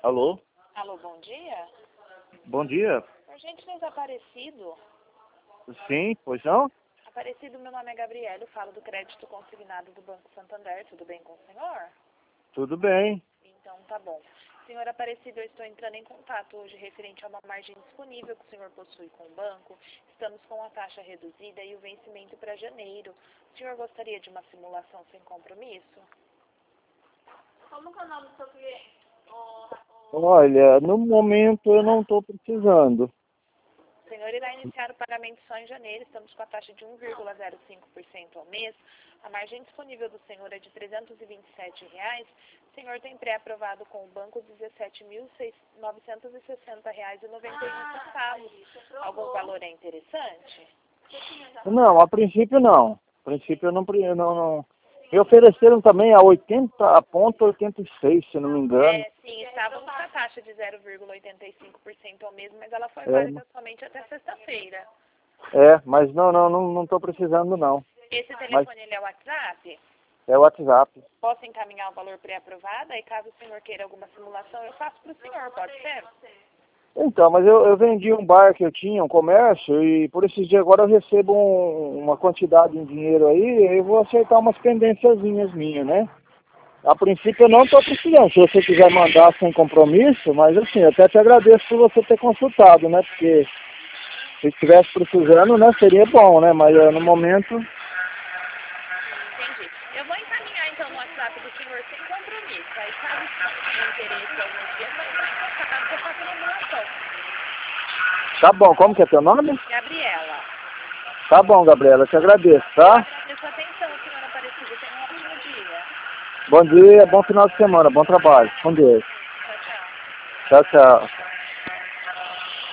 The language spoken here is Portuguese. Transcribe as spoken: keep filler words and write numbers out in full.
Alô? Alô, bom dia? Bom dia. Por gentileza, Aparecido. Sim, pois não? Aparecido, meu nome é Gabriela, eu falo do crédito consignado do Banco Santander. Tudo bem com o senhor? Tudo bem. Então, tá bom. Senhor Aparecido, eu estou entrando em contato hoje referente a uma margem disponível que o senhor possui com o banco. Estamos com a taxa reduzida e o vencimento para janeiro. O senhor gostaria de uma simulação sem compromisso? Como que é o nome do seu cliente? Olha, no momento eu não estou precisando. O senhor irá iniciar o pagamento só em janeiro. Estamos com a taxa de um vírgula zero cinco por cento ao mês. A margem disponível do senhor é de trezentos e vinte e sete reais. O senhor tem pré-aprovado com o banco dezessete mil novecentos e sessenta reais e noventa e um centavos. Algum valor é interessante? Não, a princípio não. A princípio eu não... pre- não, não. Me ofereceram também a oitenta ponto oitenta e seis, se não me engano. É, sim, estávamos com a taxa de zero vírgula oitenta e cinco por cento ao mês, mas ela foi É, válida somente até sexta-feira. É, mas não, não, não, não estou precisando não. Esse Mas telefone ele é o WhatsApp? é o WhatsApp. Posso encaminhar o valor pré-aprovado? E caso o senhor queira alguma simulação, eu faço para o senhor, pode ser? Então, mas eu, eu vendi um bar que eu tinha, um comércio, e por esses dias agora eu recebo um- uma quantidade em dinheiro aí, e eu vou acertar umas pendênciazinhas minhas, né? A princípio eu não estou precisando, se você quiser mandar sem compromisso, mas assim, eu até te agradeço por você ter consultado, né? Porque se estivesse precisando, né, seria bom, né? Mas eh, no momento, Entendi. Eu vou encaminhar então no WhatsApp do senhor sem compromisso. Aí caso o senhor tenha interesse algum dia, vai entrar em contato que eu faço uma simulação. tá bom, como que é teu nome? Gabriela, Tá bom, Gabriela, eu te agradeço, eu tá? agradeço a atenção, senhora Aparecida. Tenha um ótimo dia. Bom dia, bom final de semana, bom trabalho. Com Deus. Tchau, tchau. Tchau, tchau.